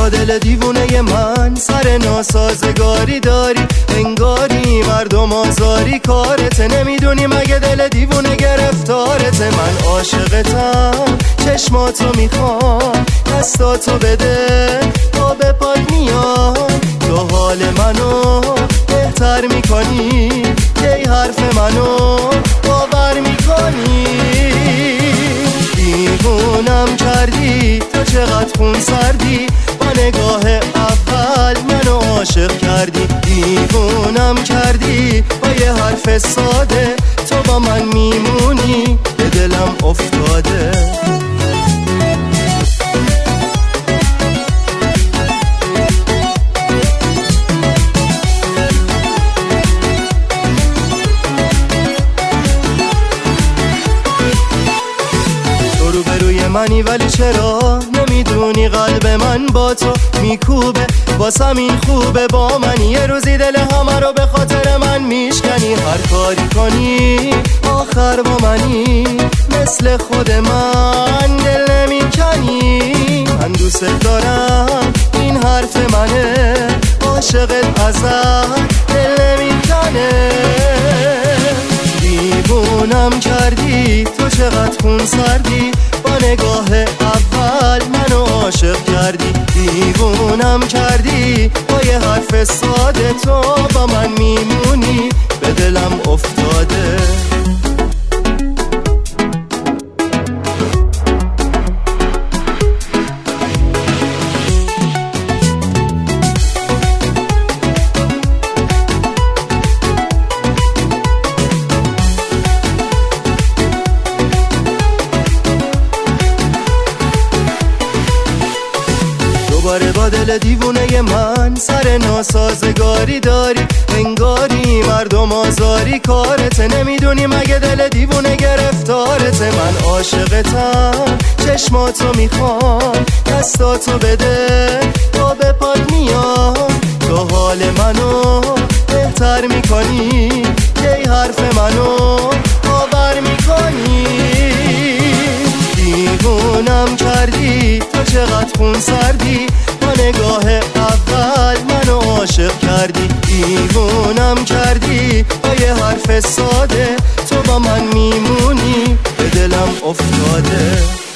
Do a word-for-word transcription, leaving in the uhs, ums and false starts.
با دل دیوونه من سر ناسازگاری داری، انگاری مردم آزاری کارت، نمیدونی مگه دل دیوونه گرفتارت. من عاشقتم چشماتو میخوام، دستاتو بده تا به پات میام، تو حال منو بهتر میکنی، کی حرف منو باور میکنی. دیوونم کردی تو چقدر خون سردی، با نگاه اول منو عاشق کردی. دیوونم کردی با یه حرف ساده، تو با من میمونی به دلم افتاده. منی ولی چرا نمیدونی قلب من با تو میکوبه، واسم این خوبه با من یه روزی دل همه رو به خاطر من میشکنی. هر کاری کنی آخر با منی، مثل خود من دل نمیکنی. من دوست دارم این حرف منه، عاشقت ازت دل نمیکنه. دیوونم کردی تو چقدر خون سردی، با نگاه اول منو عاشق کردی. دیوونم کردی با یه حرف ساده، تو با من میمونی به دلم افتاده. دوباره با دل دیوونه من سر ناسازگاری داری، انگاری مردم آزاری کارت، نمیدونی مگه دل دیوونه گرفتارت. من عاشقتم چشماتو میخوام، دستاتو بده تا به پات میام، تو حال منو بهتر میکنی، کی حرف منو باور میکنی. دیوونم کردی تو چقدر خون سردی، با نگاه اول منو عاشق کردی. دیوونم کردی با یه حرف ساده، تو با من میمونی به دلم افتاده.